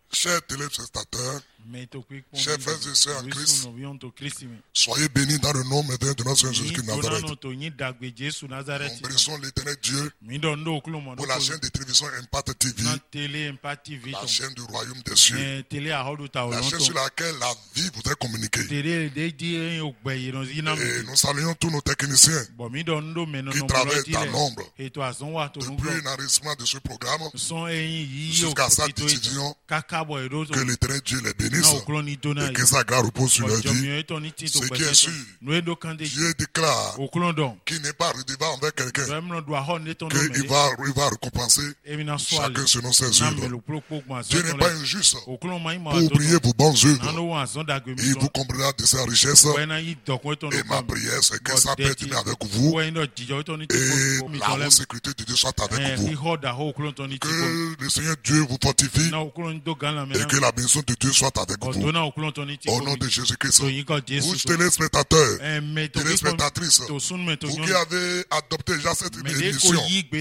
Chers téléspectateurs, chers frères et sœurs en Christ, soyez bénis dans le nom maintenant de notre Seigneur Jésus-Christ de Nazareth. Nous bénissons l'Éternel Dieu pour la chaîne de télévision Impact TV, la chaîne du royaume des cieux, la chaîne sur laquelle la vie vous est communiquée. Et nous saluons tous nos techniciens qui travaillent dans l'ombre depuis l'enregistrement de ce programme jusqu'à sa diffusion. Que l'Éternel Dieu les bénisse et que sa grâce repose sur leur vie. Ce qui est sûr, Dieu déclare qu'il n'est pas redevable envers quelqu'un, qu'il va récompenser chacun selon ses œuvres. Dieu n'est pas injuste pour oublier vos bonnes œuvres. Il vous comblera de sa richesse. Et ma prière, c'est que sa paix demeure avec vous et la haute sécurité de Dieu soit avec vous. Que le Seigneur Dieu vous fortifie et que la bénédiction de Dieu soit avec vous. Au nom de Jésus-Christ. Vous téléspectateurs, téléspectatrices, vous qui avez adopté déjà cette émission,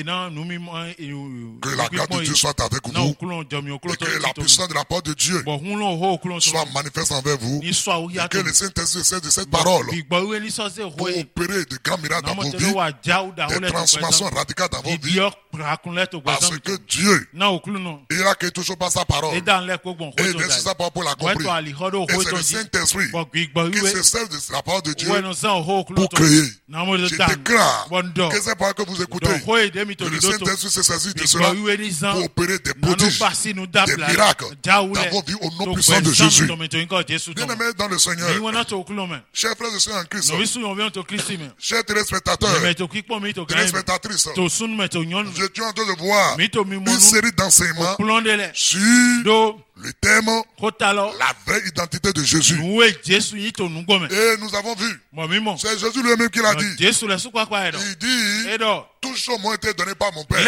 que la grâce de Dieu soit avec vous et que la puissance de la parole de Dieu soit manifeste envers vous et que le Saint-Esprit cesse de cette parole pour opérer de grands miracles dans vos vies, des transformations radicales dans vos vies, parce que Dieu, il a créé toujours par sa parole et il laisse sa parole pour l'accomplir. Et c'est le Saint-Esprit qui se sert de la parole de Dieu pour créer. Je déclare que c'est pas que vous écoutez, que le Saint-Esprit se saisit de cela pour opérer des prodiges, des miracles dans vos vies au nom puissant de Jésus. Bien-aimés dans le Seigneur, chers frères et sœurs en Christ, chers téléspectateurs, téléspectatrices, nous étions en train de voir une série d'enseignements sur le thème la vraie identité de Jésus. Et nous avons vu, c'est Jésus lui-même qui l'a dit. Il dit, toutes choses m'ont été données par mon Père.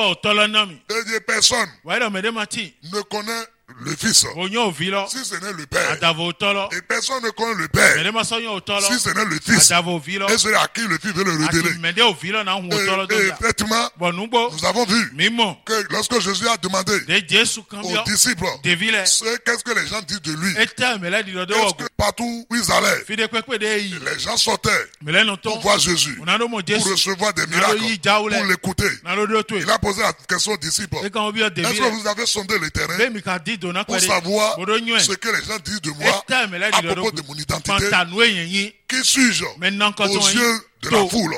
Et des personnes ne connaissent le Fils si ce n'est le Père. Et personne ne connaît le Père si ce n'est le Fils. Et celui à qui le Fils veut le révéler. Et effectivement, nous avons vu que lorsque Jésus a demandé aux disciples qu'est-ce que les gens disent de lui, est-ce que partout où ils allaient, les gens sortaient pour voir Jésus, pour recevoir des miracles, pour l'écouter. Il a posé la question aux disciples, est-ce que vous avez sondé le terrain pour savoir ce que les gens disent de moi à propos de mon identité? Qui suis-je aux yeux de la foule?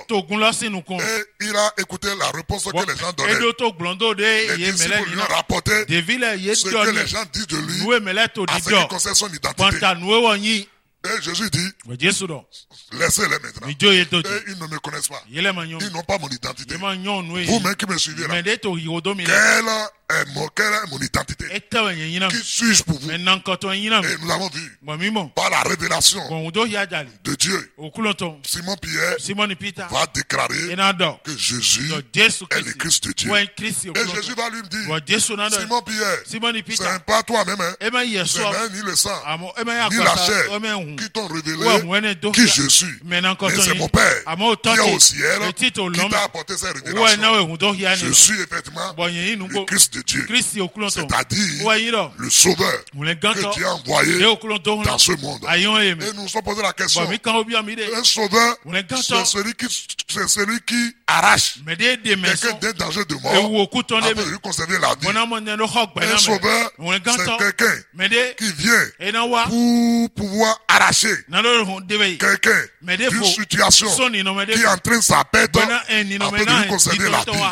Et il a écouté la réponse que les gens donnaient. Les disciples lui ont rapporté ce que les gens disent de lui à ce qui concerne son identité. Et Jésus dit, laissez-les maintenant. Et ils ne me connaissent pas. Ils n'ont pas mon identité. Vous-même qui me suivez là, quelle est mon identité? Qui suis-je pour vous? Et nous avons vu, par la révélation de Dieu, Simon-Pierre va déclarer que Jésus est le Christ de Dieu. Et Jésus va lui dire, Simon-Pierre, ce n'est pas toi-même, ce n'est ni le sang, ni la chair qui t'ont révélé qui je suis. Mais c'est mon Père qui est au ciel qui t'a apporté cette révélation. Je suis effectivement le Christ de Dieu, c'est-à-dire le Sauveur que Dieu a envoyé dans ce monde. Et nous nous sommes posé la question, un Sauveur, c'est celui qui arrache quelqu'un d'un danger de mort afin de lui conserver la vie. Un Sauveur, c'est quelqu'un qui vient pour pouvoir arracher quelqu'un d'une situation qui entraîne sa perte afin de lui conserver la vie.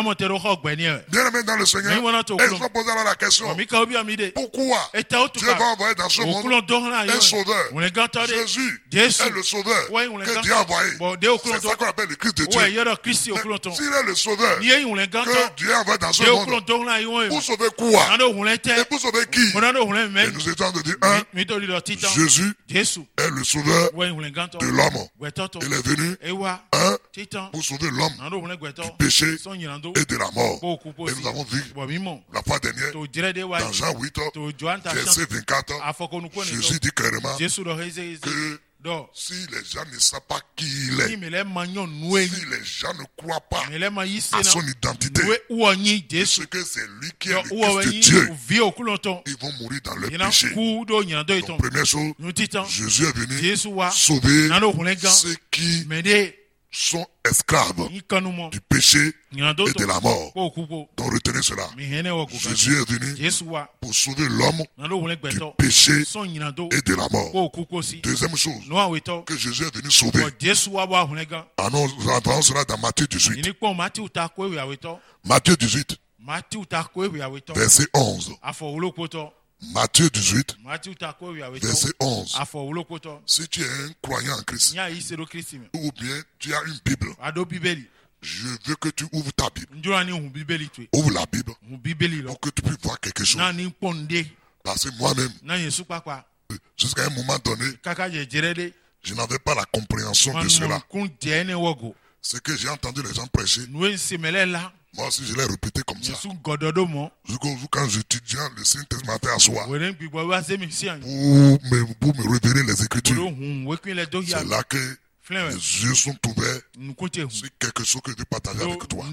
Bien aimé dans le Seigneur, et je vais poser alors la question, pourquoi Dieu va envoyer dans ce monde un sauveur? Jésus est le sauveur que Dieu a envoyé. C'est ça qu'on appelle le Christ de Dieu. S'il est le sauveur que Dieu a envoyé dans ce monde, pour sauver quoi? Et pour sauver qui? Et nous étions de dire, Jésus est le sauveur de l'homme. Il est venu, pour sauver l'homme du péché et de la mort. Et nous avons vu la fois dernière, dans Jean 8, verset 24, Jésus dit clairement que Si les gens ne savent pas qui il est, si les gens ne croient pas à son identité, ce que c'est lui qui est le Fils de Dieu, ils vont mourir dans leur péché. Donc, première chose, Jésus est venu sauver ceux qui sont esclaves du péché et de la mort. Donc retenez cela. Jésus est venu pour sauver l'homme du péché et de la mort. Deuxième chose que Jésus est venu sauver. Nous entendons cela dans Matthieu 18. Matthieu 18, verset 11. Matthieu 18, verset 11. Si tu es un croyant en Christ, ou bien tu as une Bible, je veux que tu ouvres ta Bible. Ouvre la Bible pour que tu puisses voir quelque chose. Parce que moi-même, jusqu'à un moment donné, je n'avais pas la compréhension de cela. Ce que j'ai entendu les gens prêcher, moi aussi, je l'ai répété comme ça. Quand j'étudiais le Saint-Esprit matin à soir, pour me révéler les Écritures, c'est là que les yeux sont ouverts sur quelque chose que je vais partager avec toi.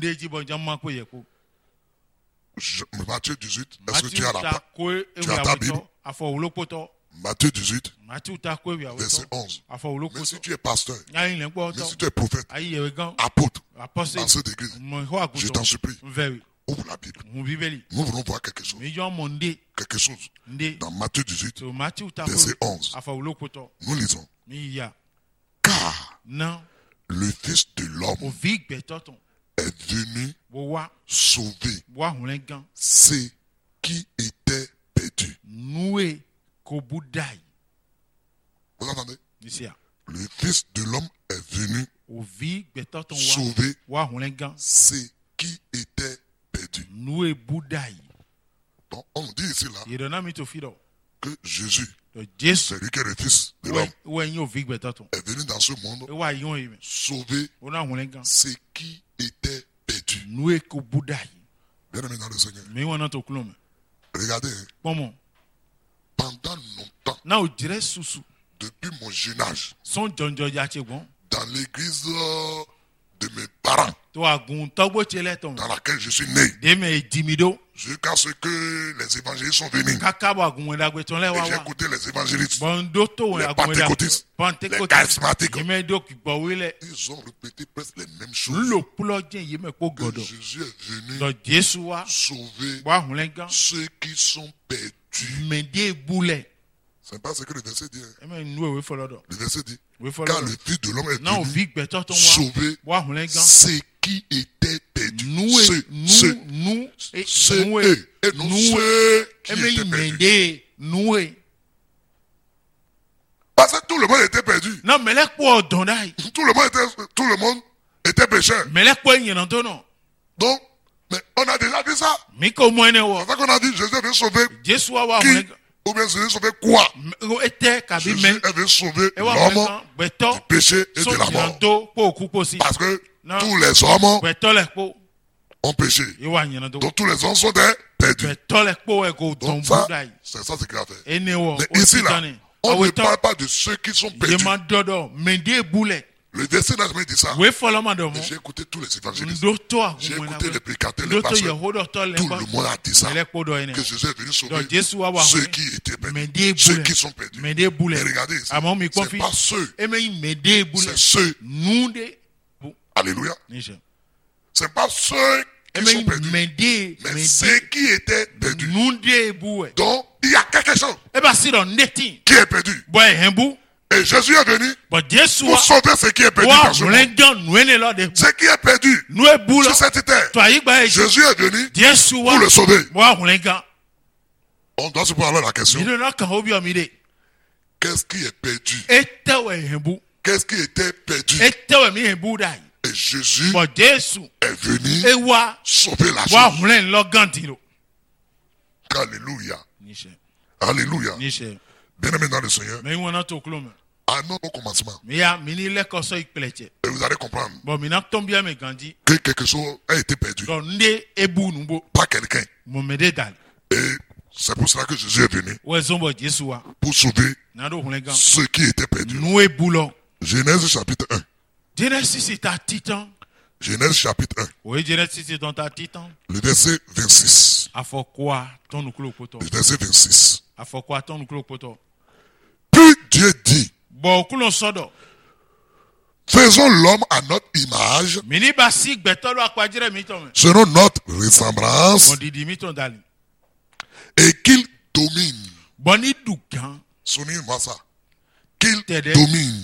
Matthieu 18, est-ce que tu as ta Bible? Matthieu 18, verset 11. Mais si tu es pasteur, mais si tu es prophète, apôtre, pasteur d'église, je t'en supplie, ouvre la Bible. Nous voulons voir quelque chose. Quelque chose. Dans Matthieu 18, verset 11. Nous lisons. Car le Fils de l'homme est venu sauver ceux qui étaient perdus. Vous entendez? Le Fils de l'homme est venu sauver ceux qui étaient perdus. Donc on dit ici là que Jésus, c'est lui qui est le Fils de l'homme, est venu dans ce monde sauver ceux qui étaient perdus. Bien aimé dans le Seigneur. Regardez. Pendant longtemps, depuis mon jeune âge, dans l'église de mes parents, dans laquelle je suis né, jusqu'à ce que les évangélistes sont venus, et j'ai écouté les évangélistes, les pentecôtistes, les charismatiques, ils ont répété presque les mêmes choses. Que Jésus est venu sauver ceux qui sont perdus. C'est pas ce que le verset dit. Le verset dit, car le Fils de l'homme est venu sauver ceux qui étaient perdus. Ceux qui étaient perdus. Parce que tout le monde était perdu. Tout le monde était pécheur. Donc, mais on a déjà dit ça. C'est ça qu'on a dit, Jésus est venu sauver qui? Ou bien Jésus est sauvé quoi? Jésus est venu sauver l'homme du péché et de la mort. Parce que tous les hommes ont péché. Donc tous les hommes sont perdus. Donc ça, c'est ça ce qu'il a fait. Mais ici là, on ne parle pas de ceux qui sont perdus. Le verset là, je me dis ça. J'ai écouté tous les évangélistes. J'ai écouté les prédicateurs, les pasteurs. Tout le monde a dit ça. Que Jésus est venu sauver ceux qui étaient perdus. Ceux qui sont perdus. Mais regardez ici. C'est pas ceux. C'est ceux. Alléluia. C'est pas ceux qui sont perdus. Mais ceux qui étaient perdus. Donc, il y a quelque chose qui est perdu. Et Jésus est venu pour sauver ce qui est perdu dans ce monde. Ce qui est perdu sur cette terre. Jésus est venu pour le sauver. On doit se poser alors la question. Qu'est-ce qui est perdu? Qu'est-ce qui était perdu? Et Jésus est venu sauver la chose. Alléluia. Alléluia. Bien aimé dans le Seigneur. À non au commencement. Et vous allez comprendre que quelque chose a été perdu par quelqu'un. Et C'est pour cela que Jésus est venu. Pour sauver ceux qui étaient perdus. Genèse chapitre 1. Genèse chapitre 1. Le verset 26. Le verset 26. Puis Dieu dit, faisons l'homme à notre image, selon notre ressemblance, et qu'il domine. Souvenez-moi ça. Qu'il domine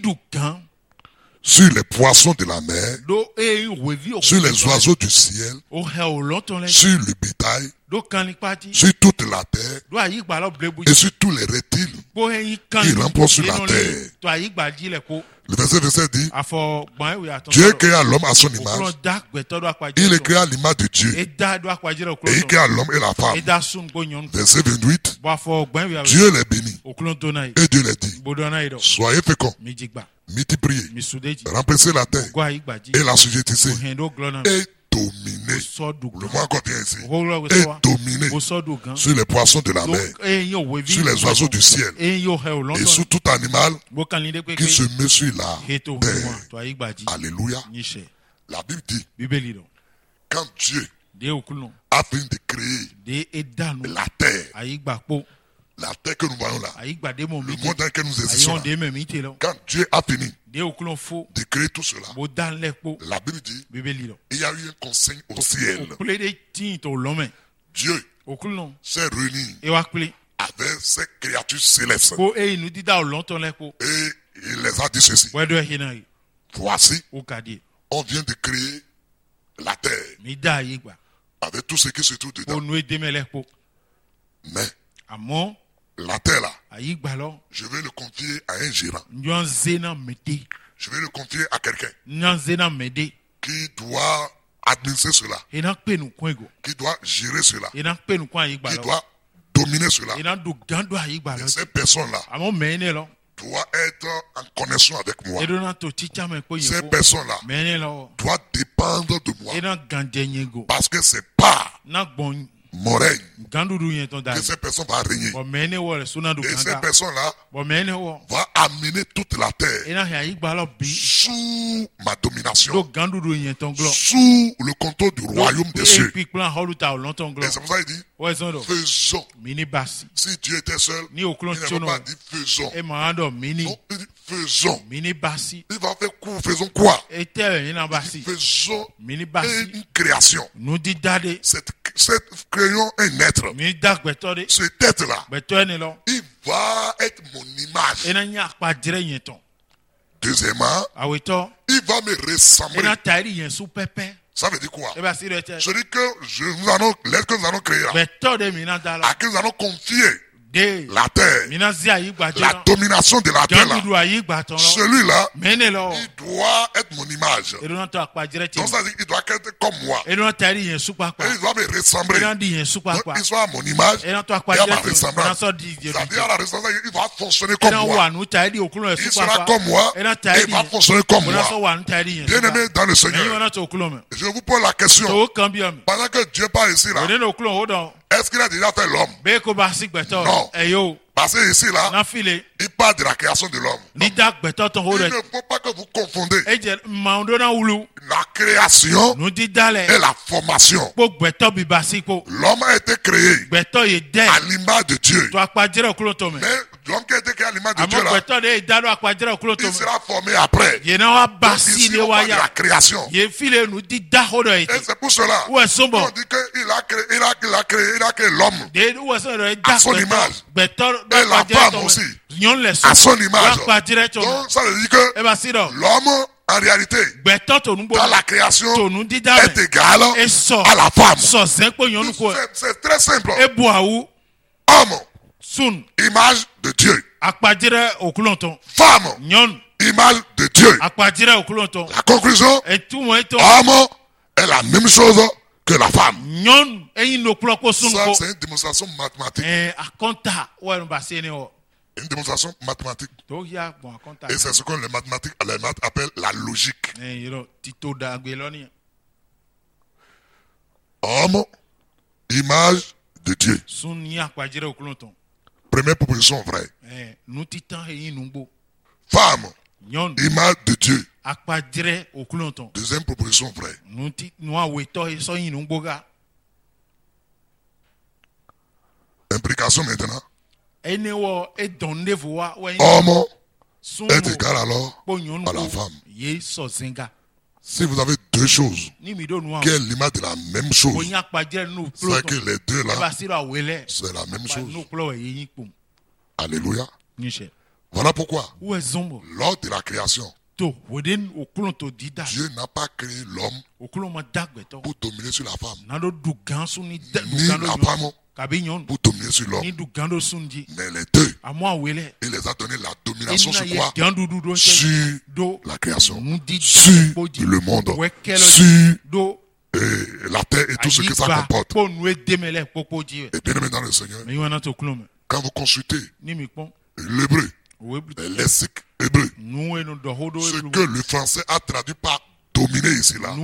sur les poissons de la mer, sur les oiseaux du ciel, sur le bétail, sur toute la terre et sur tous les reptiles qui rampent sur la terre. Le verset 27 dit, Dieu créa l'homme à son image, il est créé à l'image de Dieu, et il créa l'homme et la femme. Verset 28, Dieu les bénit, et Dieu les dit, soyez féconds, multipliez, remplissez la terre, et la sujettissez, et dominez, le mot encore bien ici, et dominez sur les poissons de la mer, sur les oiseaux du ciel, et sur tout animal qui se met sur la terre. Alléluia. La Bible dit, quand Dieu a fini de créer la terre que nous voyons là, le monde dans lequel nous existons là, quand Dieu a fini de créer tout cela, la Bible dit, il y a eu un conseil au ciel. Dieu s'est réuni avec ces créatures célestes et il les a dit ceci: voici, on vient de créer la terre avec tout ce qui se trouve dedans, mais la terre là, je vais le confier à un gérant. Je vais le confier à quelqu'un qui doit administrer cela, qui doit gérer cela, qui doit dominer cela. Et cette personne-là doit être en connexion avec moi. Cette personne-là doit dépendre de moi, parce que c'est pas mon règne que cette personne va régner. Et cette personne-là va amener toute la terre sous ma domination, sous le contrôle du royaume des cieux. Et c'est pour ça qu'il dit, faisons. Si Dieu était seul, il n'avait pas dit faisons. Donc, il dit faisons. Il va faire quoi? Faisons quoi? Faisons une création. Créons un être. Cet être-là, il va être mon image. Deuxièmement, il va me ressembler. Ça veut dire quoi? Je dis que l'être que nous allons créer là, à qui nous allons confier la terre, la domination de la terre là, celui-là, il doit être mon image. Donc ça veut dire qu'il doit être comme moi. Et il doit me ressembler. Donc il soit à mon image et à ma ressemblance. Ça veut dire à la ressemblance, il va fonctionner comme moi. Il sera comme moi et il va fonctionner comme moi. Bien aimé dans le Seigneur, je vous pose la question. Pendant que Dieu parle ici là, est-ce qu'il a déjà fait l'homme? Non. Parce que ici là, il parle de la création de l'homme. Il ne faut pas que vous confondez la création et la formation. L'homme a été créé à l'image de Dieu. Mais l'homme qui a été créé à l'image de Dieu là, il sera formé après. Donc ici on parle de la création. Et c'est pour cela qu'on dit qu'il a créé l'homme à son image. Et la femme aussi, à son image. Donc ça veut dire que l'homme, en réalité, dans la création, est égal à la femme. C'est très simple. Homme, image de Dieu. Femme, image de Dieu. La conclusion, homme est la même chose que la femme. Ça, c'est une démonstration mathématique. Une démonstration mathématique. Et c'est ce que les mathématiques appellent la logique. Homme, image de Dieu. Première proposition vraie. Femme, image de Dieu. Deuxième proposition vraie. Implication maintenant. Homme est égal alors à la femme. Si vous avez deux choses qui est l'image de la même chose, c'est que les deux là, c'est la même chose. Alléluia. Voilà pourquoi, lors de la création, Dieu n'a pas créé l'homme pour dominer sur la femme, ni la femme pour dominer sur l'homme. Mais les deux, il les a donné la domination sur quoi? Sur la création, sur le monde, sur la terre et tout ce que ça comporte. Et bien aimé dans le Seigneur, quand vous consultez l'hébreu, le lexique hébreu, ce que le français a traduit par dominer ici là,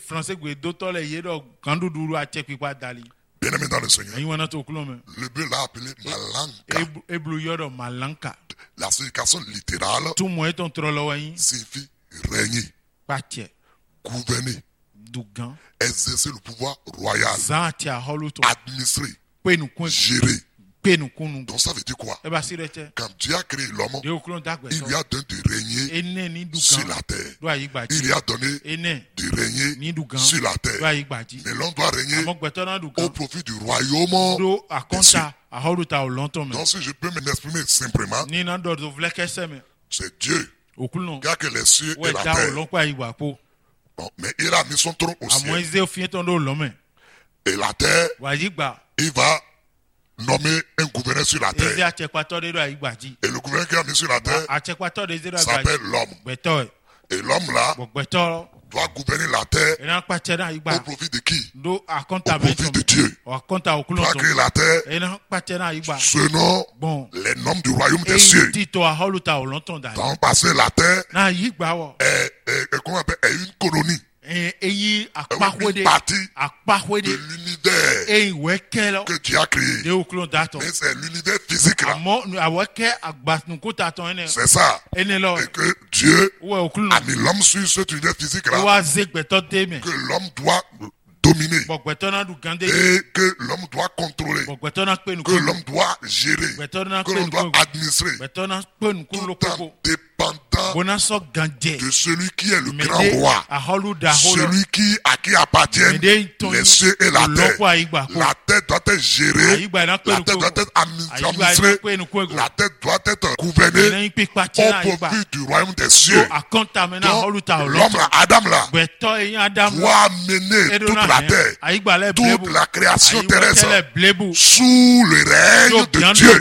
bien aimé dans le Seigneur, l'hébreu l'a appelé malanka. La signification littérale signifie régner, gouverner, exercer le pouvoir royal, administrer, gérer. Donc ça veut dire quoi? Quand Dieu a créé l'homme, il lui a donné de régner sur la terre. Il lui a donné de régner sur la terre. Mais l'homme doit régner au profit du royaume des cieux. Donc si je peux m'exprimer simplement, c'est Dieu qui a créé les cieux et la terre. Bon, mais il a mis son trône au ciel. Et la terre, il va nommer un gouverneur sur la terre. Et le gouverneur qui a mis sur la terre s'appelle l'homme. Et l'homme là doit gouverner la terre au profit de qui? Au profit de Dieu. Doit créer la terre selon les normes du royaume des cieux. Donc parce que la terre est une colonie. Une partie de l'univers que Dieu a créé. Mais c'est l'univers physique là. C'est ça. Et que Dieu a mis l'homme sur cet univers physique là. Que l'homme doit dominer. Et que l'homme doit contrôler. Que l'homme doit gérer. Que l'homme doit administrer. Tout en dépendant de celui qui est le grand roi. Celui à qui appartiennent les cieux et la terre. La terre doit être gérée. La terre doit être administrée. La terre doit être gouvernée au profit du royaume des cieux. Donc l'homme, Adam là, doit mener toute la terre, toute la création terrestre sous le règne de Dieu.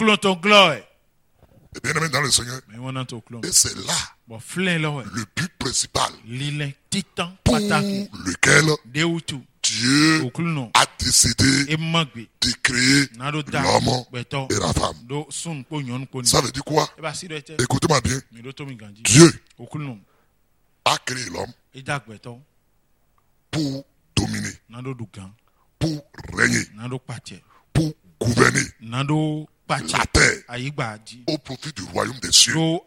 Et bien aimé dans le Seigneur, et c'est là le but principal pour lequel Dieu a décidé de créer l'homme et la femme. Ça veut dire quoi? Écoutez-moi bien. Dieu a créé l'homme pour dominer, pour régner, pour gouverner la terre au profit du royaume des cieux. Donc,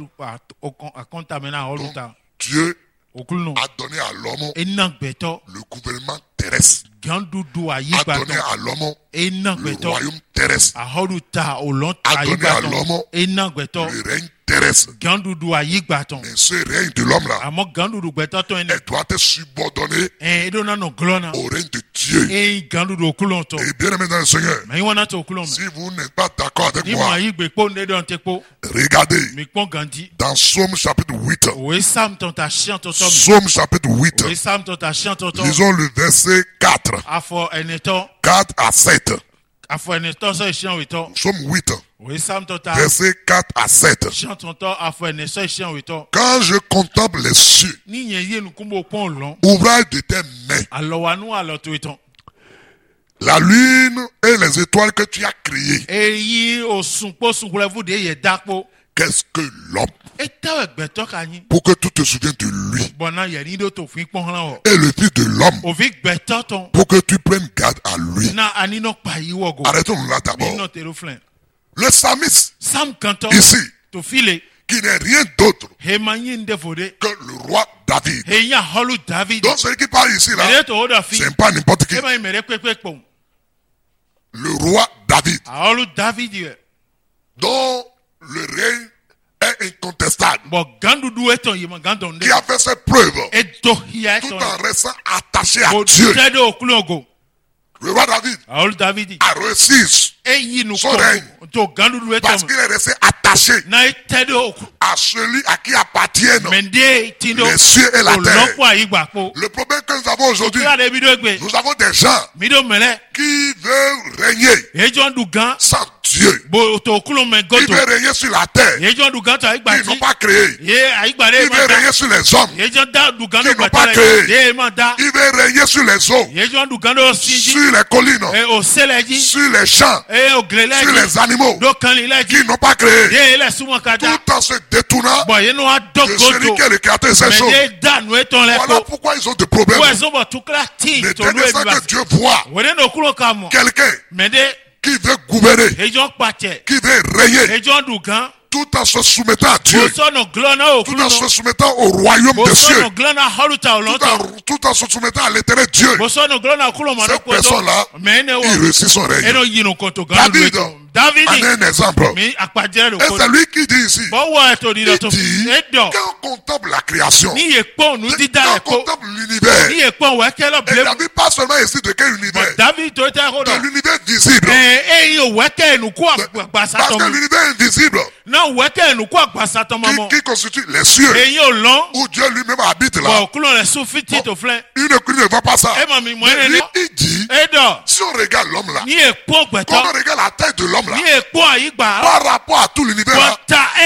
Dieu a donné à l'homme le gouvernement terrestre. A donné à l'homme le royaume terrestre. A donné à l'homme le règne terrestre. Mais ce règne de l'homme là, elle doit être subordonnée au règne de Dieu. Et bien aimé dans le Seigneur, si vous n'êtes pas d'accord avec moi, regardez dans Psaume chapitre 8. Psaume chapitre 8. Lisons le verset 4. 4 à 7. Psaume 8. Verset 4 à 7. Quand je contemple les cieux, ouvrage de tes mains, la lune et les étoiles que tu as créées, Qu'est-ce que l'homme? Pour que tu te souviennes de lui. Et le Fils de l'homme. Pour que tu prennes garde à lui. Arrêtons là d'abord. Le psalmiste, ici, qui n'est rien d'autre que le roi David. Donc celui qui parle ici là, c'est pas n'importe qui. Le roi David, dont le règne est incontestable, qui a fait ses preuves tout en restant attaché à Dieu. Le roi David a réussi son règne parce qu'il est resté attaché à celui à qui appartiennent les cieux et la terre. Le problème que nous avons aujourd'hui, nous avons des gens qui veulent régner sans Dieu. Qui veulent régner sur la terre, qui n'ont pas créé. Qui veulent régner sur les hommes, qui n'ont pas créé. Qui veulent régner sur les eaux, sur les collines, sur les champs, sur les animaux, qui n'ont pas créé. Tout en se détournant de celui qui est le créateur de ces choses. Voilà pourquoi ils ont des problèmes. Mais dès que Dieu voit quelqu'un qui veut gouverner, qui veut régner, tout en se soumettant à Dieu, tout en se soumettant au royaume des cieux, tout en se soumettant à l'éternel Dieu, cette personne-là, il réussit son règne. David en est un exemple. Et c'est lui qui dit ici, il dit, quand on contemple la création, quand on contemple l'univers, et David pas seulement ici de quel univers? De l'univers visible. Parce que l'univers invisible, qui constitue les cieux, où Dieu lui-même habite là, il ne voit pas ça. Mais lui, il dit, si on regarde l'homme là, quand on regarde la tête de l'homme là, par rapport à tout l'univers là,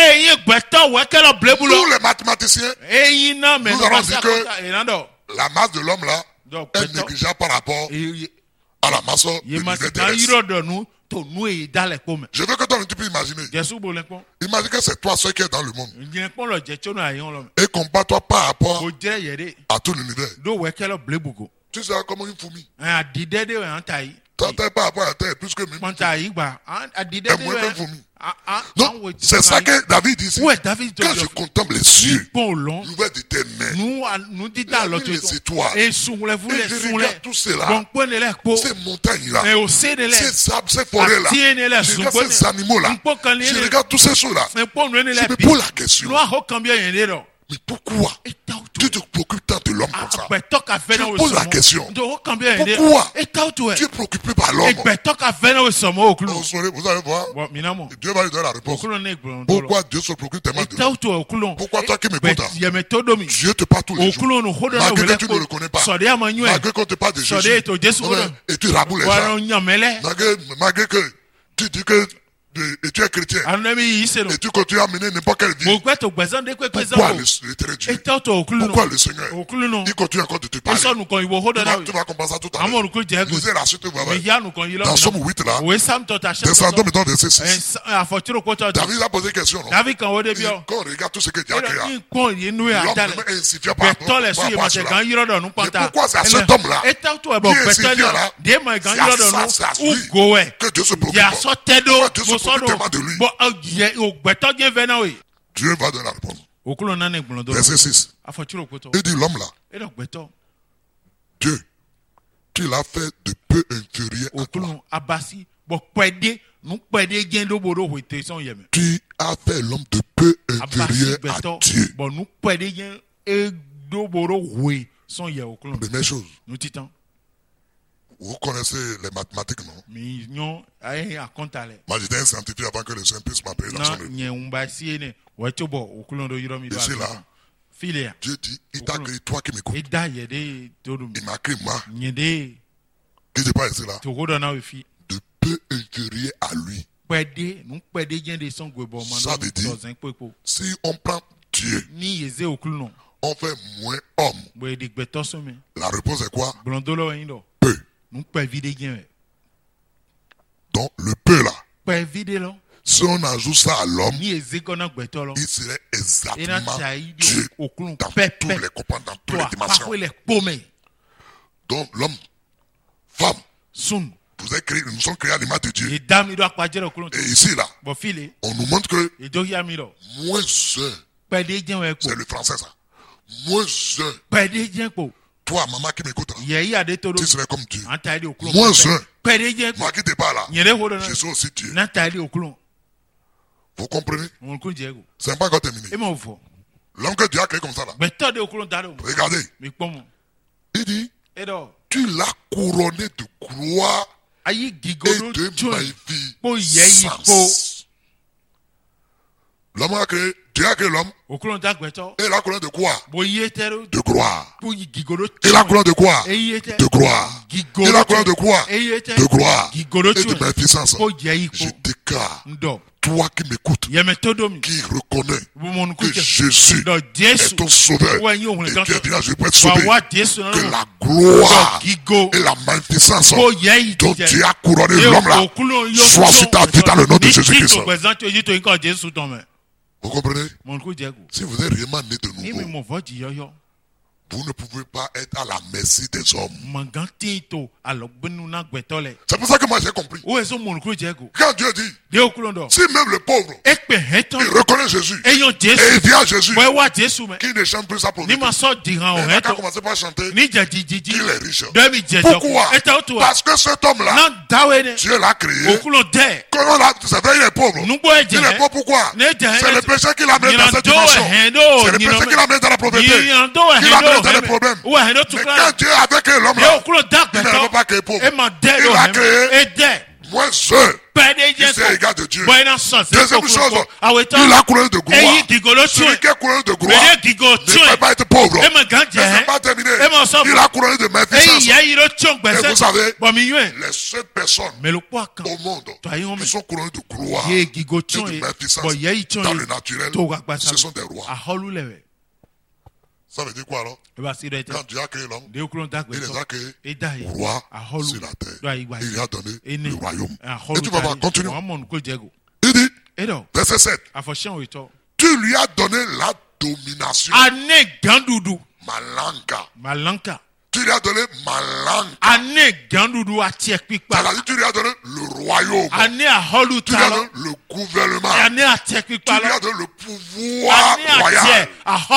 nous les mathématiciens, nous allons dire que la masse de l'homme là est négligeable par rapport à la masse de l'univers terrestre. Je veux que toi tu puisses imaginer. Imagine que c'est toi seul qui est dans le monde. Et compare-toi par rapport à tout l'univers. Tu sais comment une fourmi. Ta terre par rapport à la terre plus que même. Et moins qu'une fourmi. Donc, c'est ça que David dit ici. Quand je contemple les cieux, l'ouvrage de tes mains, les étoiles, et je regarde tout cela, ces montagnes-là, ces arbres, ces forêts-là, je regarde ces animaux-là, je regarde toutes ces choses-là. Je me pose la question. Mais pourquoi tu te préoccupes tant de l'homme comme ça? Je me pose la question. Pourquoi tu es préoccupé par l'homme? Vous allez voir. Dieu va lui donner la réponse. Pourquoi Dieu se préoccupe tellement de l'homme? Pourquoi toi qui m'écoutes, Dieu te parle tous les jours. Malgré que tu ne le connais pas. Malgré qu'on te parle de Jésus. Et tu raboules les gens. Malgré que tu dis que et tu es chrétien et tu continues à mener n'importe quelle vie. Pourquoi l'éternel Dieu? Pourquoi le Seigneur? Il continue encore de te parler. Tu vas comprendre ça tout à l'heure. Lisez la suite, dans Somme 8 là, descendons maintenant de ces 6. David a posé une question. Quand on regarde tout ce que Dieu a créé, l'homme est insignifiant par rapport à cela. Mais pourquoi c'est à cet homme là qui est insignifiant là, c'est à lui que Dieu se préoccupe? Pourquoi Dieu se préoccupe tellement de lui? Dieu va donner la réponse. Verset 6. Il dit l'homme là, Dieu, tu l'as fait de peu inférieur à toi. Tu as fait l'homme de peu inférieur à Dieu. Première chose. Vous connaissez les mathématiques, non? Moi, j'étais un scientifique avant que le Saint puisse m'appeler dans son œuvre. Ici, là, Dieu dit, il t'a créé toi qui m'écoutes. Il m'a créé moi. Qui n'est pas ici, là. De peu inférieur à lui. Ça veut dire, si on prend Dieu, on fait moins homme. La réponse est quoi? Peu. Donc le peu là, Si on ajoute ça à l'homme, il serait exactement Dieu dans tous les comportements, dans toutes les dimensions. Donc l'homme, femme, nous sommes créés à l'image de Dieu. Et ici, là, on nous montre que moins un, c'est le français ça, moins un. Toi, maman qui m'écoute, tu serais comme Dieu. Moins un. Moi qui te parle là, je suis aussi Dieu. Vous comprenez? C'est pas encore terminé. L'homme que Dieu a créé comme ça là. Regardez. Il dit, tu l'as couronné de gloire et de magnificence. L'homme a créé, Dieu a créé l'homme. Et la couronne de quoi? De gloire. Et la couronne de quoi? De gloire. Et la couronne de quoi? De gloire. Et de magnificence. Je déclare, toi qui m'écoutes, qui reconnais que Jésus est ton sauveur, et qui est venu, je peux être sauvé, que la gloire et la magnificence dont Dieu a couronné l'homme là, soit sur ta vie dans le nom de Jésus-Christ. Vous comprenez? Si vous êtes réellement né de nouveau, vous ne pouvez pas être à la merci des hommes. C'est pour ça que moi j'ai compris. Quand Dieu dit, si même le pauvre, il reconnaît Jésus, et il vient à Jésus, qui ne chante plus sa pauvreté, il n'a qu'à commencer par chanter qu'il est riche. Pourquoi? Parce que cet homme-là, Dieu l'a créé. C'est vrai, il est pauvre. Il est pauvre pourquoi? C'est le péché qu'il a mis dans cette dimension. C'est le péché qu'il a mis dans la pauvreté. Il a mis dans les problèmes. Mais quand Dieu a créé l'homme là, il ne veut pas créer pauvre. Il a créé moins un. C'est égal de Dieu. Deuxième chose, il a couronné de gloire. Celui qui est couronné de gloire ne peut pas être pauvre. Mais c'est pas terminé. Il a couronné de magnificence. Et vous savez, les seules personnes au monde qui sont couronnées de gloire et de magnificence dans le naturel, ce sont des rois. Ça veut dire quoi alors? Quand Dieu a créé l'homme, il les a créés rois sur la terre. Il lui a donné le royaume. Et tu vas voir, continue. Il dit, verset 7, tu lui as donné la domination. Malanka. Tu lui as donné Malanka. C'est-à-dire tu lui as donné le royaume. Tu lui as donné le gouvernement. Tu lui as donné le pouvoir royal.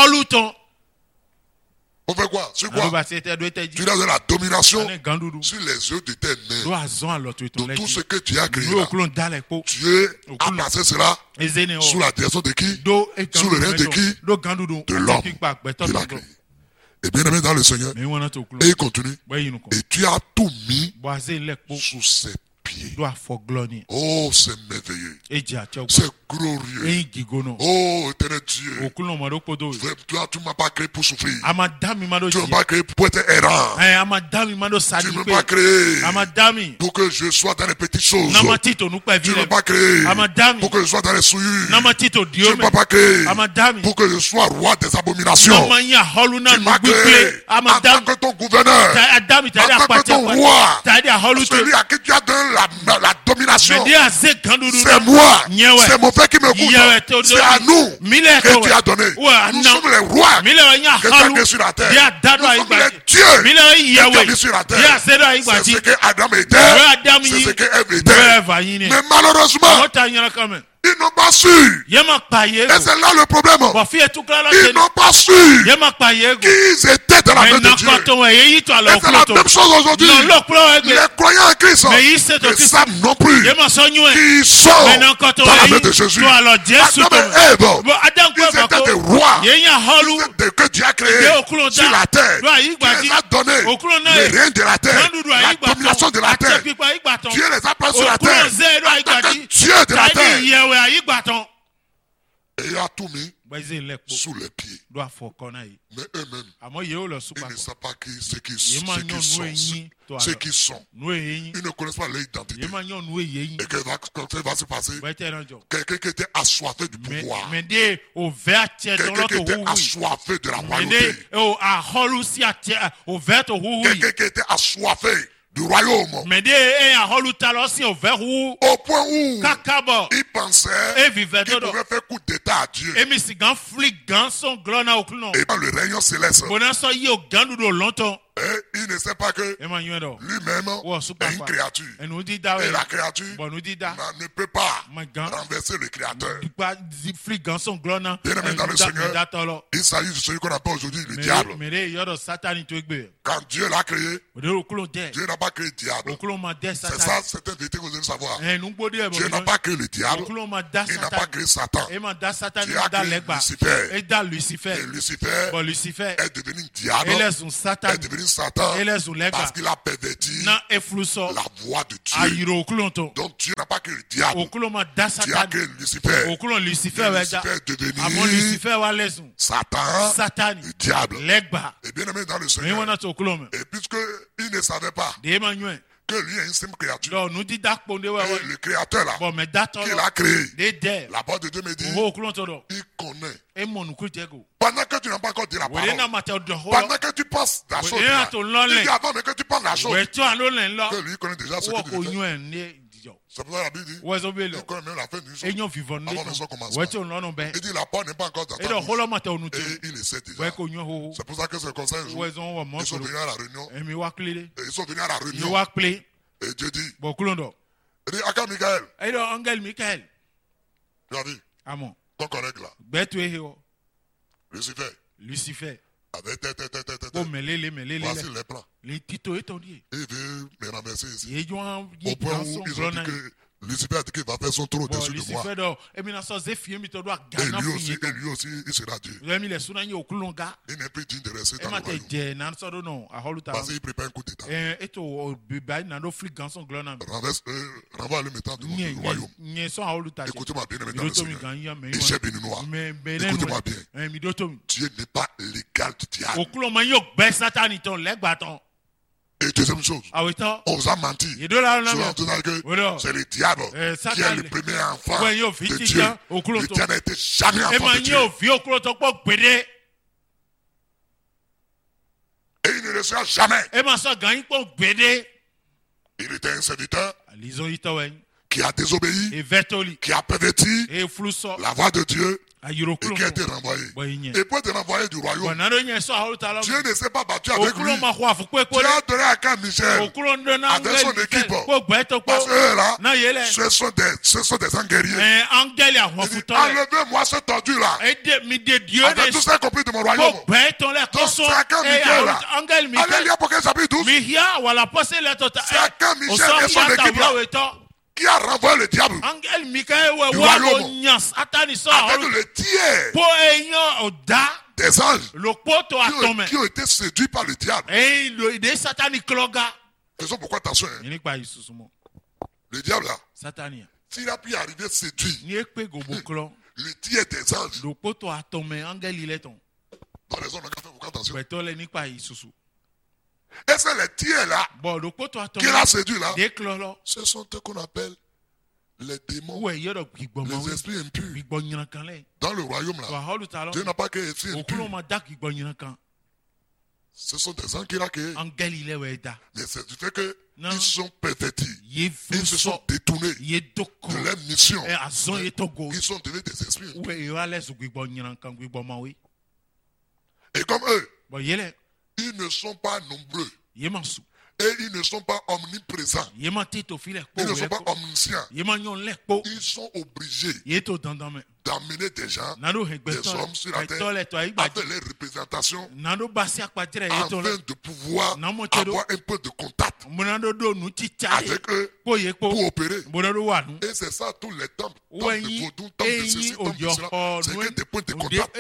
On fait quoi? Sur quoi? Tu as de la domination sur les yeux de tes nez. Donc tout ce que tu as créé là, Dieu a placé cela sous la direction de qui? Sous le règne de qui? De l'homme qui l'a créé. Et bien aimé dans le Seigneur, et il continue, et tu as tout mis sous ses pieds. Oh, c'est merveilleux. C'est glorieux. Oh, éternel Dieu. Toi, tu ne m'as pas créé pour souffrir. Tu ne m'as pas créé pour être errant. Tu ne m'as pas créé pour que je sois dans les petites choses. Tu ne m'as pas créé pour que je sois dans les souillures. Tu ne m'as pas créé pour que je sois roi des abominations. Tu m'as créé en tant que ton gouverneur, en tant que ton roi, celui à qui tu as donné la domination. C'est moi, c'est mon frère qui me gouverne. C'est à nous que tu as donné. Nous sommes les rois que tu as mis sur la terre. Nous sommes les dieux que tu as mis sur la terre. C'est ce que Adam était, c'est ce que Ève était. Mais malheureusement, ils n'ont pas su. Et c'est là le problème. Ils n'ont pas su qu'ils étaient dans la main de Dieu. Et c'est la même chose aujourd'hui. Les croyants en Christ ne savent non plus qu'ils sont dans la main de Jésus. Adam et Ève, ils étaient des rois. Ils étaient que Dieu a créé sur la terre. Dieu les a donné le règne de la terre, la domination de la terre. Dieu les a placés sur la terre en tant que Dieu de la terre. Et il a tout mis sous les pieds. Mais eux-mêmes, ils ne savent pas ce qu'ils sont. Ils ne connaissent pas leur identité. Et qu'est-ce qui va se passer? Quelqu'un qui était assoiffé du pouvoir. Quelqu'un qui était assoiffé de la royauté. Quelqu'un qui était assoiffé du royaume. Au point où il pensait qu'il pouvait faire coup d'état à Dieu. Et dans le règne céleste. Et il ne sait pas que lui-même est une créature. Et la créature ne peut pas renverser le créateur. Bien aimé dans le Seigneur, il s'agit de celui qu'on appelle aujourd'hui le diable. Quand Dieu l'a créé, Dieu n'a pas créé le diable. C'est ça, c'est une vérité que vous devez savoir. Dieu n'a pas créé le diable. Il n'a pas créé Satan. Dieu a créé Lucifer. Et Lucifer est devenu diable. Est devenu Satan parce qu'il a perverti la voix de Dieu. Donc Dieu n'a pas créé le diable. Dieu a créé Lucifer. Lucifer est devenu Satan, le diable. Et bien aimé dans le Seigneur. Et puisqu'il ne savait pas que lui est une simple créature. Et le créateur là, qu'il a créé, la parole de Dieu me dit, il connaît. Pendant que tu n'as pas encore dit la parole, pendant que tu penses la chose, il dit avant mais que tu penses la chose, que lui connaît déjà ce que tu veux faire. C'est pour ça que la Bible dit, il connaît même la fin du jour, avant même son commencement. Il dit la parole n'est pas encore dans ta bouche, et il le sait déjà. C'est pour ça que c'est comme ça un jour, ils sont venus à la réunion, et Dieu dit, il dit, Aka Michael, tu as vu, ton collègue là, Lucifer, avec voici les plans. Il veut me renverser ici. Au point où ils ont dit que Lucifer a dit qu'il va faire son trône au-dessus de moi. Et lui aussi, il sera Dieu. Il n'est plus digne de rester dans le royaume. Parce qu'il prépare un coup d'état. Renvoie le mettant devant le royaume. Écoutez-moi bien, dans le Seigneur. Et j'ai béni noir. Écoutez-moi bien. Dieu n'est pas l'égal du diable. Et deuxième chose, on vous a menti. C'est le diable qui est le premier enfant de Dieu. Le diable n'a été jamais enfant de Dieu. Et il ne le sera jamais. Il était un séducteur qui a désobéi, qui a perverti la voix de Dieu. Et qui a été renvoyé. Et pour être renvoyé du royaume, Dieu ne s'est pas battu avec lui. Dieu a donné à Aka Michel avec son équipe. Parce que là, ce sont des anguerriers. Enlevez-moi ce tordu là. Avec tout ça compris de mon royaume. Donc c'est Aka Michel là. Allez lire Apocalypse chapitre 12. C'est Aka Michel et son équipe là qui a renvoyé le diable du royaume avec le tiers des anges qui ont été séduits par le diable. Faisons pourquoi attention. Le diable là, s'il a pu arriver séduit le tiers des anges, dans les hommes, pourquoi attention. Et c'est les tiers là qui l'a séduit là. Ce sont eux qu'on appelle les démons, les esprits impurs. Dans le royaume là, Dieu n'a pas créé esprits impurs. Ce sont des anges qu'il a créés. Mais c'est du fait qu'ils sont pervertis. Ils se sont détournés de leur mission. Ils sont devenus des esprits impurs. Et comme eux, ils ne sont pas nombreux. Et ils ne sont pas omniprésents. Ils ne sont pas omniscients. Ils sont obligés d'amener des gens, des hommes sur la terre, avec les représentations, afin de pouvoir avoir un peu de contact avec eux pour opérer. Et c'est ça tous les temples. Temple de Vaudou, temple de ceci, temple de cela. C'est que des points de contact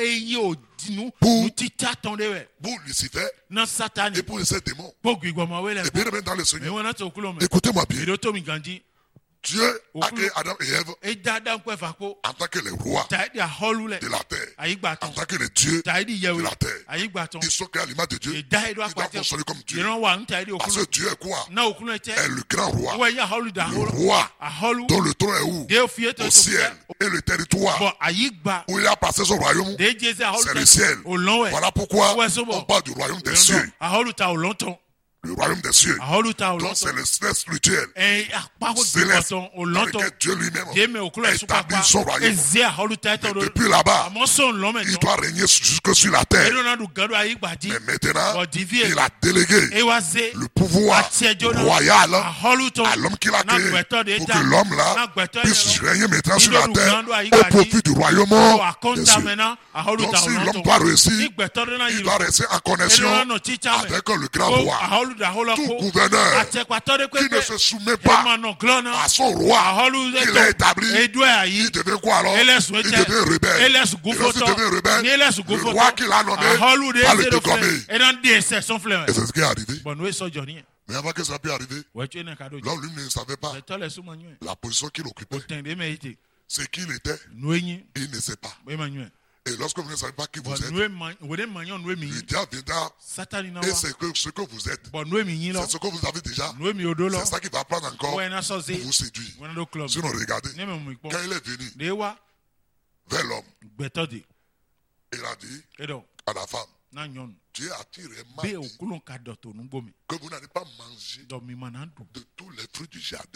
pour Lucifer et pour ces démons. Et bien même dans le Seigneur. Écoutez-moi bien. Dieu a créé Adam et Ève en tant que les rois de la terre, en tant que les dieux de la terre. Ils sont créés à l'image de Dieu. Ils doivent fonctionner comme Dieu. Parce que Dieu est quoi? Est le grand roi. Le roi dont le trône est où? Au ciel. Et le territoire où il a passé son royaume, c'est le ciel. Voilà pourquoi on parle du royaume des cieux. Le royaume des cieux. Donc c'est le céleste spirituel. Céleste. Avec lequel Dieu lui-même établit son royaume. Et depuis là-bas, il doit régner jusque sur la terre. Mais maintenant, il a délégué le pouvoir royal à l'homme qu'il a créé. Pour que l'homme là puisse régner maintenant sur la terre au profit du royaume des cieux. Donc si l'homme doit réussir, il doit rester en connexion avec le grand roi. Tout gouverneur qui ne se soumet pas à son roi qu'il a établi, il devient quoi alors? Il devient rebelle. Et lorsqu'il devient rebelle, le roi qu'il a nommé va le dégommer. Et c'est ce qui est arrivé. Mais avant que ça puisse arriver, l'homme lui ne savait pas la position qu'il occupait. Ce qu'il était, il ne sait pas. Et lorsque vous ne savez pas qui vous êtes, le diable viendra et c'est ce que vous êtes. C'est ce que vous avez déjà. C'est ça qui va prendre encore pour vous séduire. Sinon, regardez, quand il est venu vers l'homme, il a dit à la femme, Dieu a réellement dit que vous n'allez pas manger de tous les fruits du jardin.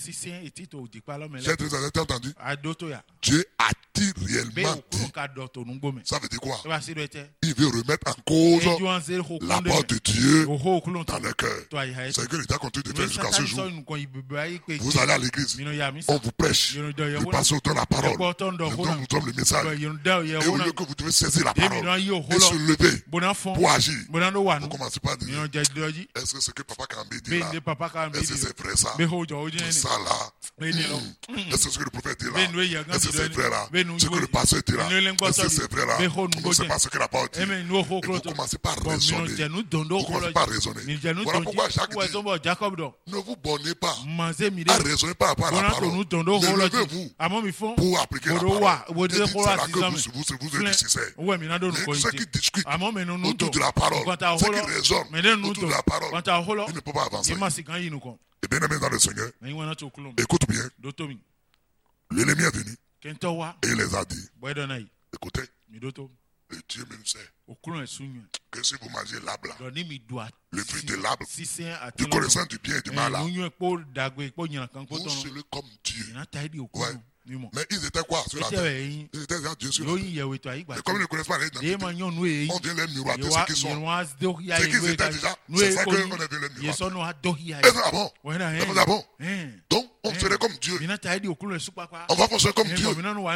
J'ai très entendu. Dieu a réellement dit. Ça veut dire quoi? Il veut remettre en cause la parole de Dieu dans le cœur. C'est que l'État continue de faire jusqu'à ce jour. Vous allez à l'église, on vous prêche, vous passez autour de la parole, on vous donne le message. Et au lieu que vous devez saisir la parole et se lever pour agir, vous commencez pas à dire est-ce que ce que Papa Kambi dit là, est-ce que c'est vrai ça? Ça là, est-ce que ce que le prophète dit là, est-ce que c'est vrai là? Ce que le pasteur dit là, est-ce que c'est vrai là? Vous ne savez pas ce que la parole dit. Et vous commencez pas à raisonner. Vous commencez pas à raisonner. Voilà pourquoi Jacques dit, ne vous bornez pas à raisonner par rapport à la parole. Mais levez-vous pour appliquer la parole. Et c'est là que vous êtes sincère. Mais ceux qui discutent autour de la parole, ceux qui raisonnent autour de la parole, ils ne peuvent pas avancer. Et bien aimé dans le Seigneur, écoute bien, l'ennemi est venu et il les a dit, écoutez, et Dieu même sait que si vous mangez l'arbre là, le fruit de l'arbre, du connaissance du bien et du mal là, vous serez comme Dieu. Ouais. Mais ils étaient quoi sur la terre? Ils étaient Dieu sur la terre. Et comme ils ne connaissent pas l'identité, on vient les miroiter ce qu'ils sont. Ce qu'ils étaient déjà, c'est ça qu'on vient les miroiter. Et ça bon. C'est bon. Donc, on serait comme Dieu. On va fonctionner comme Dieu.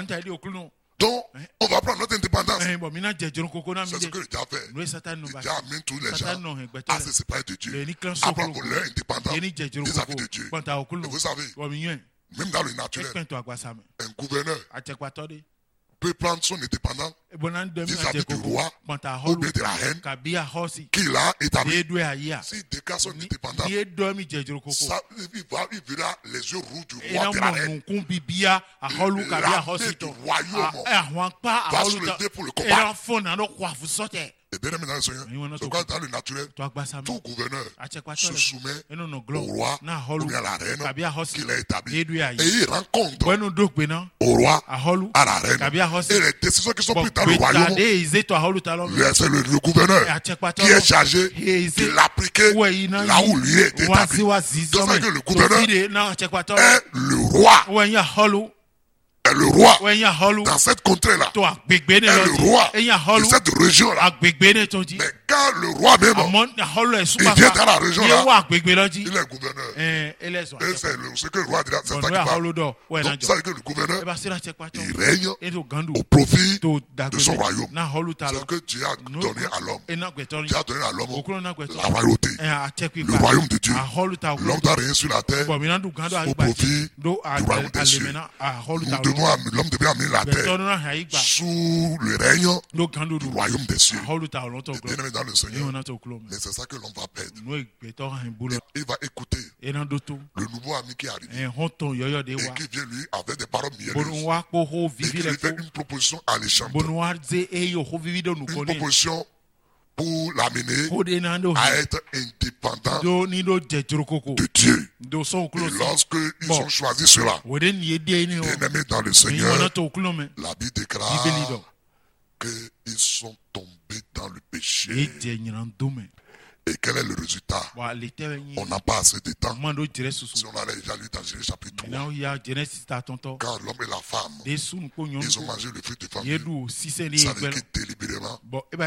Donc, on va prendre notre indépendance. C'est ce que le diable fait. Le diable amène tous les gens à se séparer de Dieu, à prendre leur indépendance vis-à-vis de Dieu. Et vous savez, même dans le naturel, un gouverneur peut prendre son indépendance vis-à-vis du roi ou bien de la reine qu'il a établi. S'il déclare son indépendance, il verra les yeux rouges du roi de la reine. L'armée du royaume va se lever pour le combattre. Et bien aimé dans le Seigneur, c'est quoi dans le naturel, tout gouverneur se soumet au roi ou bien à la reine qu'il a établi. Et il rend compte au roi, à la reine. Et les décisions qui sont prises dans le royaume, c'est le gouverneur qui est chargé de l'appliquer là où lui est établi. Donc ça veut dire que le gouverneur est le roi. Et le roi dans cette contrée-là, et le roi de cette région-là. Mais quand le roi même, il vient dans la région-là, il est gouverneur. Et c'est ce que le roi dira, c'est ça qui parle. Donc ça veut dire que le gouverneur, il règne au profit de son royaume. C'est ce que Dieu a donné à l'homme. Dieu a donné à l'homme la royauté, le royaume de Dieu. L'homme doit régner sur la terre au profit du royaume des cieux. L'homme devait amener la terre sous le règne du royaume des cieux. Et bien aimé dans le Seigneur, mais c'est ça que l'homme va perdre. Il va écouter le nouveau ami qui arrive et qui vient lui avec des paroles mielleuses et qui lui fait une proposition alléchante, une proposition pour l'amener à être indépendant de Dieu. Et lorsqu'ils ont choisi cela, bien aimés dans le Seigneur, la Bible déclare qu'ils sont tombés dans le péché Et quel est le résultat? On n'a pas assez de temps. Si on allait déjà lire dans Genèse chapitre 3, quand l'homme et la femme, ils ont mangé le fruit de famille, ça veut dire que délibérément,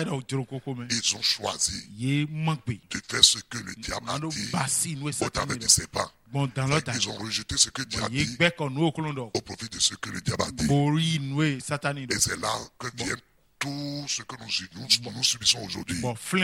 ils ont choisi de faire ce que le diable a dit au travers de ses pas. Ils ont rejeté ce que Dieu a dit au profit de ce que le diable a dit. Et c'est là que vient tout ce que nous subissons aujourd'hui.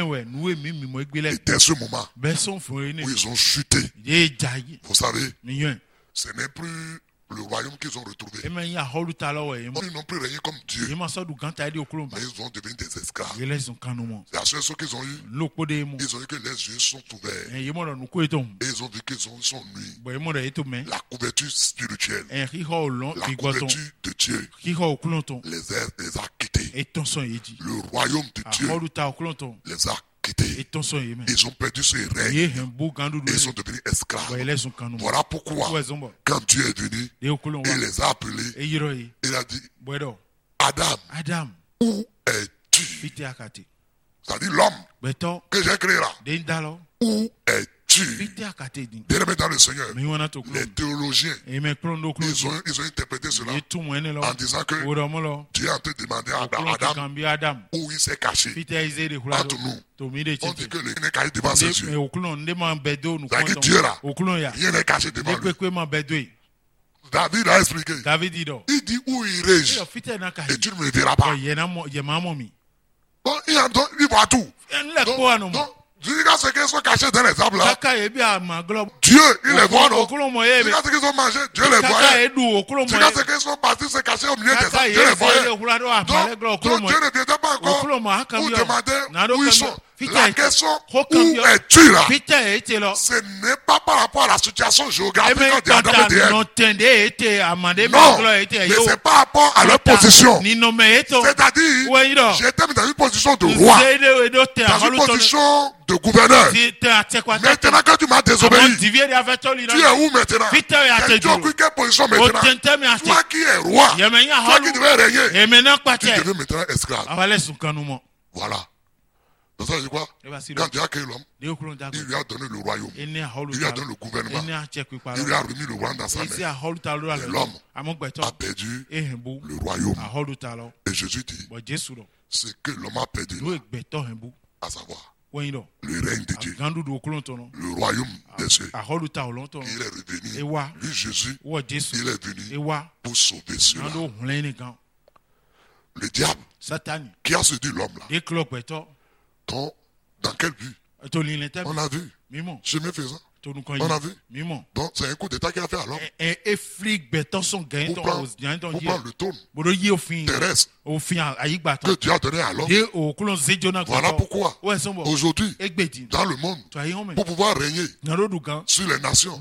Et dès ce moment où ils ont chuté, vous savez, ce n'est plus le royaume qu'ils ont retrouvé. Ils n'ont plus régné comme Dieu, mais ils ont devenu des esclaves. La seule chose qu'ils ont eu, ils ont eu que les yeux sont ouverts et ils ont vu qu'ils sont nus. La couverture spirituelle, la couverture de Dieu les a quittés. Le royaume de Dieu les a quittés. Ils ont perdu ce règne et ils sont devenus esclaves. Voilà pourquoi quand Dieu est venu, il les a appelés, il a dit, Adam, où es-tu? C'est-à-dire l'homme que j'ai créé là. Où es-tu? Bien-aimé dans le Seigneur, les théologiens, ils ont interprété cela en disant que Dieu a demandé à Adam où il s'est caché. Entre nous, on dit que rien n'est caché devant ses yeux. C'est-à-dire que Dieu là, rien n'est caché devant lui. David a expliqué. Il dit où irai-je et tu ne me verras pas. Donc il voit tout. Donc, jusqu'à ce qu'ils soient cachés dans les arbres là, Dieu, il les voit, non? Jusqu'à ce qu'ils ont mangé, Dieu les voyait. Jusqu'à ce qu'ils sont partis se cacher au milieu des arbres, Dieu les voyait. Donc Dieu ne viendrait pas encore pour demander où ils sont. La question, où es-tu là? Ce n'est pas par rapport à la situation géographique d'Adam et d'Ève. Non, mais c'est par rapport à leur position. C'est-à-dire, j'étais dans une position de roi, dans une position de gouverneur. Maintenant que tu m'as désobéi, tu es où maintenant? Tu occupes quelle position maintenant? Toi qui es roi, toi qui devais régner, tu deviens maintenant esclave. Voilà. Donc ça, c'est quoi? Quand Dieu a créé l'homme, il lui a donné le royaume, il lui a donné le gouvernement, il lui a remis le royaume dans sa main. Et l'homme a perdu le royaume. Et Jésus dit, ce que l'homme a perdu, à savoir le règne de Dieu, le royaume des cieux, il est revenu. Lui, Jésus, il est venu pour sauver cela. Le diable qui a séduit l'homme là, dans quel but? On a vu. Chemin faisant. On a vu. Donc c'est un coup d'état qu'il a fait à l'homme. Pour prendre le trône terrestre que Dieu a donné à l'homme. Voilà pourquoi aujourd'hui, dans le monde, pour pouvoir régner sur les nations,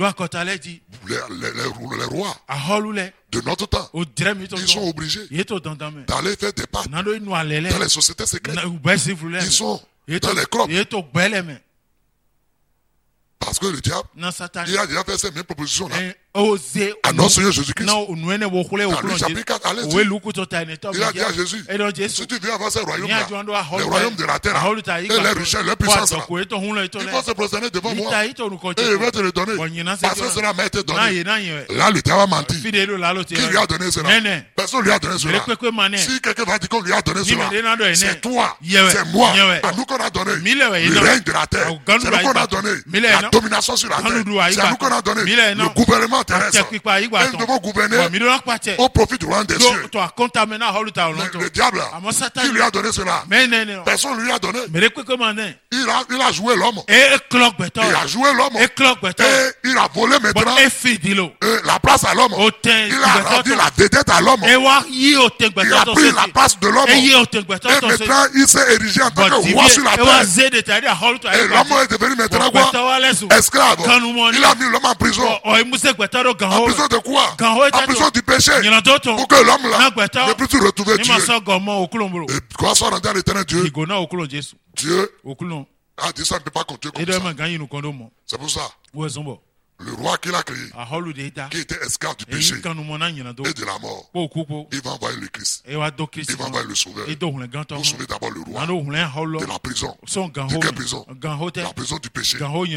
les rois de notre temps, ils sont obligés d'aller faire des pactes dans les sociétés secrètes. Ils sont dans les clubs. Parce que le diable, il a déjà fait ces mêmes propositions là. À notre Seigneur Jésus-Christ. Chapitre 4, allez, il a dit à Jésus, si tu viens avoir ce royaume-là, le royaume de la terre, et les richesses, les puissances, il faut se prosterner devant moi, et je vais te le donner, parce que cela m'a été donné. Là, le diable a menti. Qui lui a donné cela? Personne ne lui a donné cela. Si quelqu'un va dire qu'on lui a donné cela, c'est toi, c'est moi, à nous qu'on a donné le règne de la terre, c'est nous qu'on a donné la domination sur la terre, c'est nous qu'on a donné le gouvernement terrestre. Et nous devons gouverner au profit du royaume des cieux. Le diable, qui lui a donné cela? Personne ne lui a donné. Il a joué l'homme. Il a joué l'homme. Et il a volé maintenant la place à l'homme. Il a rendu la vedette à l'homme. Il a pris la place de l'homme. Et maintenant, il s'est érigé en tant que roi sur la terre. Et l'homme est devenu maintenant quoi? Esclave. Il a mis l'homme en prison. En prison de quoi? En prison du péché. Pour que l'homme là ne puisse se retrouver Dieu. Et quand ça rendu à l'éternel Dieu, Dieu a dit ça ne peut pas continuer comme ça. C'est pour ça. Le roi qui l'a créé, qui était esclave du péché et de la mort, il va envoyer le Christ. Il va envoyer le Sauveur pour sauver d'abord le roi de la prison. De quelle prison? La prison du péché.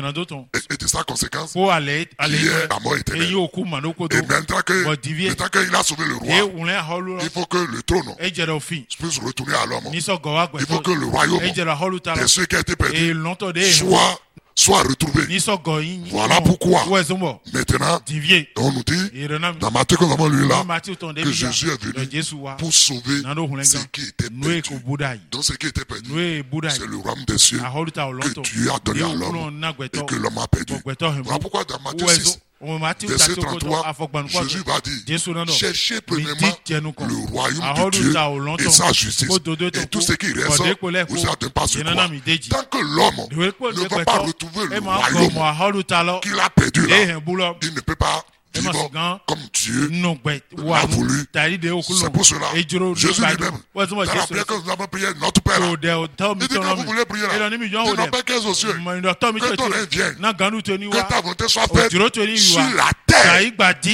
Et de sa conséquence, qui est la mort éternelle. Et maintenant qu'il a sauvé le roi, il faut que le trône puisse retourner à l'homme. Il faut que le royaume de ceux qui ont été perdus soit retrouvé. Voilà pourquoi maintenant on nous dit dans Matthieu que nous avons lu là que Jésus est venu pour sauver ce qui était perdu. Donc ce qui était perdu, c'est le royaume des cieux que Dieu a donné à l'homme et que l'homme a perdu. Voilà pourquoi dans Matthieu 6 verset 33, Jésus va dire, cherchez premièrement le royaume de Dieu et sa justice, et tout ce qui reste vous a donné par ce quoi. Tant que l'homme ne va pas retrouver le royaume qu'il a perdu là, il ne peut pas vivre comme Dieu l'a voulu. C'est pour cela, Jésus lui-même, dans la prière que nous avons prié, notre Père, il dit que vous voulez prier là, il n'a pas 15 aux cieux, que ton règne vienne, que ta volonté soit faite sur la terre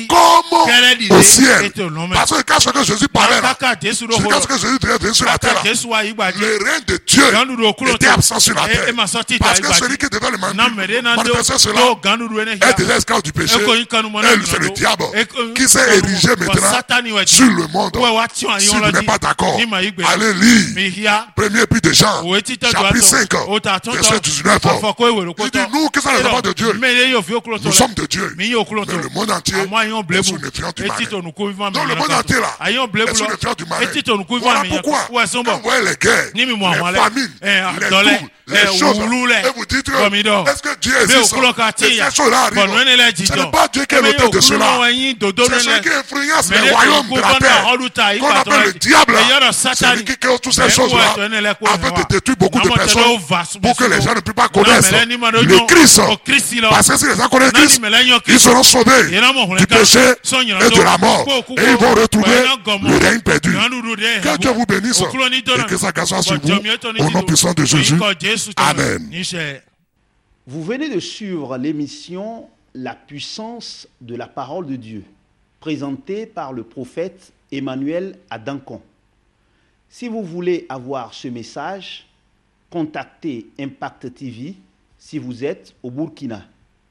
comme au ciel. Parce que quand ce que Jésus parlait là, quand ce que Jésus devait sur la terre là, le règne de Dieu était absent sur la terre. Parce que celui qui devait le manifester cela est déjà esclave du péché. C'est le diable qui s'est érigé maintenant sur le monde. Si vous n'êtes pas d'accord, allez lire 1er Épître de Jean, chapitre 5, verset 19. Il dit, nous qui sommes les enfants de Dieu, nous sommes de Dieu. Mais le monde entier est sous l'influence du malin. Donc le monde entier là est sous l'influence du malin. Voilà pourquoi quand vous voyez les guerres, les famines, les troubles, les choses, et vous dites, est-ce que Dieu existe? Et ces choses-là arrivent. Ce n'est pas Dieu qui est l'auteur de cela. C'est celui qui influence les royaumes de la terre, qu'on appelle le diable. C'est lui qui crée toutes ces choses-là afin de détruire beaucoup de personnes pour que les gens ne puissent pas connaître le Christ. Parce que si les gens connaissent Christ, ils seront sauvés du péché et de la mort. Et ils vont retrouver le règne perdu. Que Dieu vous bénisse et que sa grâce soit sur vous. Au nom puissant de Jésus. Amen. Vous venez de suivre l'émission La puissance de la parole de Dieu, présentée par le prophète Emmanuel Adankon. Si vous voulez avoir ce message, contactez Impact TV si vous êtes au Burkina.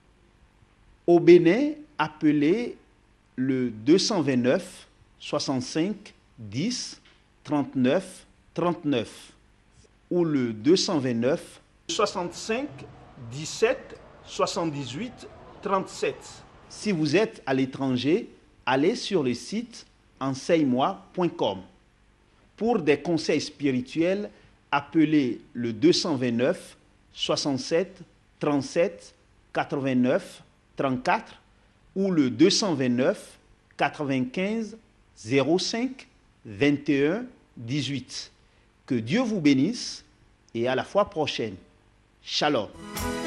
Au Bénin, appelez le 229 65 10 39 39 ou le 229 65 17 78 37. Si vous êtes à l'étranger, allez sur le site enseigne-moi.com. Pour des conseils spirituels, appelez le 229 67 37 89 34 ou le 229 95 05 21 18. Que Dieu vous bénisse et à la fois prochaine. Shalom.